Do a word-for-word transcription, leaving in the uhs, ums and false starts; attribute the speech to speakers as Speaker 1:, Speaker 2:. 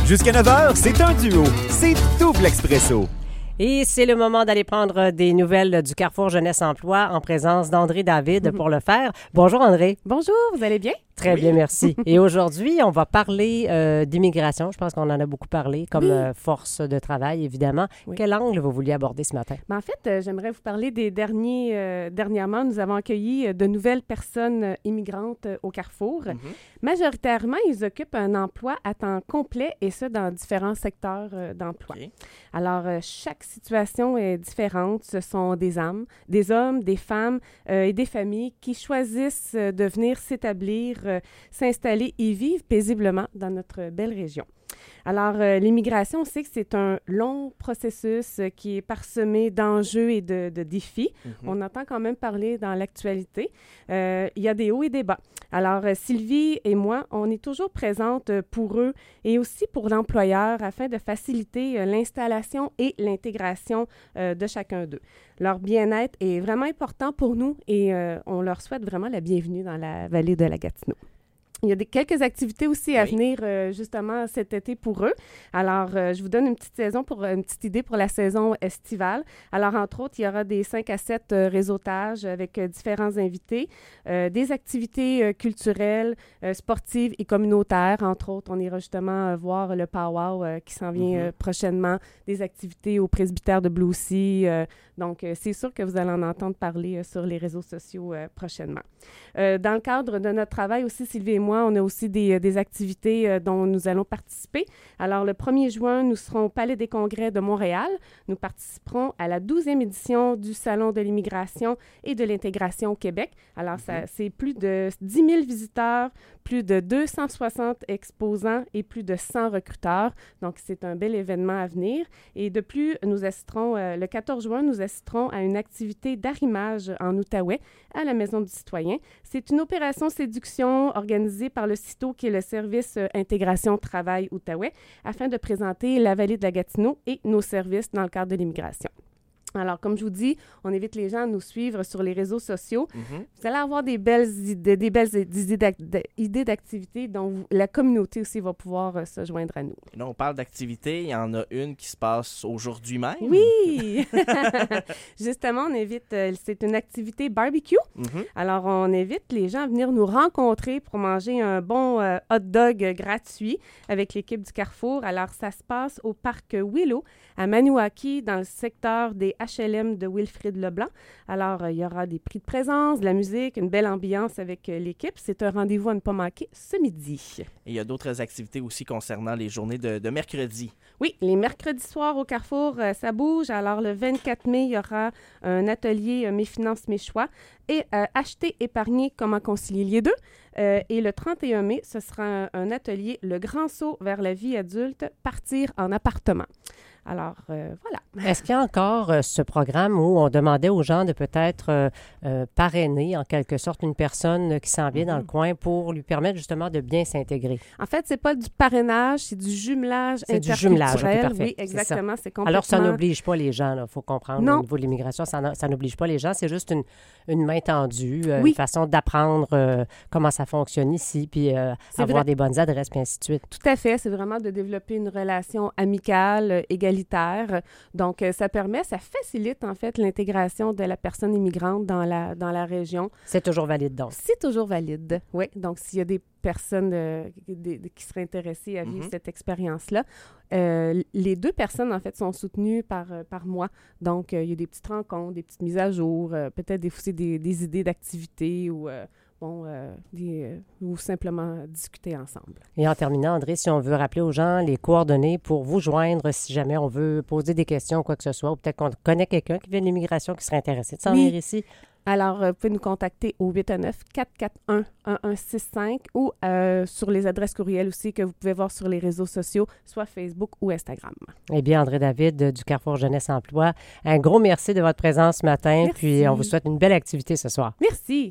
Speaker 1: Jusqu'à neuf heures, c'est un duo. C'est Double Expresso.
Speaker 2: Et c'est le moment d'aller prendre des nouvelles du Carrefour Jeunesse Emploi en présence d'André David pour le faire. Bonjour André.
Speaker 3: Bonjour, vous allez bien?
Speaker 2: Très
Speaker 3: oui.
Speaker 2: bien, merci. Et aujourd'hui, on va parler euh, d'immigration. Je pense qu'on en a beaucoup parlé comme oui. euh, force de travail, évidemment. Oui. Quel angle vous vouliez aborder ce matin?
Speaker 3: Ben, en fait, euh, j'aimerais vous parler des derniers... Euh, dernièrement, nous avons accueilli de nouvelles personnes euh, immigrantes euh, au Carrefour. Mm-hmm. Majoritairement, ils occupent un emploi à temps complet et ce, dans différents secteurs euh, d'emploi. Okay. Alors, euh, chaque situation est différente. Ce sont des âmes, des hommes, des femmes euh, et des familles qui choisissent euh, de venir s'établir Euh, s'installer et vivre paisiblement dans notre belle région. Alors, euh, l'immigration, on sait que c'est un long processus euh, qui est parsemé d'enjeux et de, de défis. Mm-hmm. On entend quand même parler dans l'actualité. Euh, il y a des hauts et des bas. Alors, euh, Sylvie et moi, on est toujours présentes euh, pour eux et aussi pour l'employeur afin de faciliter euh, l'installation et l'intégration euh, de chacun d'eux. Leur bien-être est vraiment important pour nous et euh, on leur souhaite vraiment la bienvenue dans la vallée de la Gatineau. Il y a des, quelques activités aussi à oui. venir euh, justement cet été pour eux. Alors, euh, je vous donne une petite saison pour une petite idée pour la saison estivale. Alors, entre autres, il y aura des cinq à sept euh, réseautages avec euh, différents invités, euh, des activités euh, culturelles, euh, sportives et communautaires. Entre autres, on ira justement euh, voir le powwow euh, qui s'en vient mm-hmm. euh, prochainement, des activités au presbytère de Blue Sea. Euh, donc, euh, c'est sûr que vous allez en entendre parler euh, sur les réseaux sociaux euh, prochainement. Euh, dans le cadre de notre travail aussi, Sylvie et moi, on a aussi des, des activités euh, dont nous allons participer. Alors, le premier juin, nous serons au Palais des Congrès de Montréal. Nous participerons à la douzième édition du Salon de l'immigration et de l'intégration au Québec. Alors, mm-hmm. ça, c'est plus de dix mille visiteurs, plus de deux cent soixante exposants et plus de cent recruteurs. Donc, c'est un bel événement à venir. Et de plus, nous assisterons, euh, le quatorze juin, nous assisterons à une activité d'arrimage en Outaouais à la Maison du Citoyen. C'est une opération séduction organisée par le CITO, qui est le service euh, Intégration Travail Outaouais, afin de présenter la vallée de la Gatineau et nos services dans le cadre de l'immigration. Alors, comme je vous dis, on invite les gens à nous suivre sur les réseaux sociaux. Mm-hmm. Vous allez avoir des belles idées, des belles idées d'activités dont vous, la communauté aussi va pouvoir euh, se joindre à nous.
Speaker 4: Et là, on parle d'activités. Il y en a une qui se passe aujourd'hui même.
Speaker 3: Oui! Justement, on invite, euh, c'est une activité barbecue. Mm-hmm. Alors, on invite les gens à venir nous rencontrer pour manger un bon euh, hot dog gratuit avec l'équipe du Carrefour. Alors, ça se passe au parc Willow à Maniwaki, dans le secteur des H L M de Wilfrid Leblanc. Alors, euh, il y aura des prix de présence, de la musique, une belle ambiance avec euh, l'équipe. C'est un rendez-vous à ne pas manquer ce midi.
Speaker 4: Et il y a d'autres activités aussi concernant les journées de, de mercredi.
Speaker 3: Oui, les mercredis soirs au Carrefour, euh, ça bouge. Alors, le vingt-quatre mai, il y aura un atelier euh, Mes finances, mes choix et euh, Acheter, épargner, comment concilier les deux. Euh, et le trente et un mai, ce sera un, un atelier Le grand saut vers la vie adulte, partir en appartement. Alors, euh, voilà.
Speaker 2: Est-ce qu'il y a encore euh, ce programme où on demandait aux gens de peut-être euh, euh, parrainer en quelque sorte une personne qui s'en vient mm-hmm. dans le coin pour lui permettre justement de bien s'intégrer?
Speaker 3: En fait, c'est pas du parrainage, c'est du jumelage
Speaker 2: c'est interculturel. C'est du jumelage, okay, parfait.
Speaker 3: Oui, exactement. C'est, c'est complètement...
Speaker 2: Alors, ça n'oblige pas les gens, il faut comprendre non. au niveau de l'immigration, ça, ça n'oblige pas les gens, c'est juste une, une main tendue, euh, oui. une façon d'apprendre euh, comment ça fonctionne ici, puis euh, avoir vrai. des bonnes adresses, puis ainsi de suite.
Speaker 3: Tout à fait, c'est vraiment de développer une relation amicale, égalitaire. Donc, ça permet, ça facilite en fait l'intégration de la personne immigrante dans la, dans la région.
Speaker 2: C'est toujours valide donc?
Speaker 3: C'est toujours valide, oui. Donc, s'il y a des personnes euh, des, des, qui seraient intéressées à vivre mm-hmm. cette expérience-là, euh, les deux personnes en fait sont soutenues par, euh, par moi. Donc, euh, il y a des petites rencontres, des petites mises à jour, euh, peut-être des, aussi des, des idées d'activités ou... Euh, Bon, euh, des, euh, ou simplement discuter ensemble.
Speaker 2: Et en terminant, André, si on veut rappeler aux gens les coordonnées pour vous joindre, si jamais on veut poser des questions, quoi que ce soit, ou peut-être qu'on connaît quelqu'un qui vient de l'immigration qui serait intéressé de s'en venir oui. ici.
Speaker 3: Alors, euh, vous pouvez nous contacter au huit un neuf, quatre quatre un, un un six cinq ou euh, sur les adresses courriels aussi que vous pouvez voir sur les réseaux sociaux, soit Facebook ou Instagram.
Speaker 2: Eh bien, André David du Carrefour Jeunesse Emploi, un gros merci de votre présence ce matin.
Speaker 3: Merci.
Speaker 2: Puis on vous souhaite une belle activité ce soir.
Speaker 3: Merci.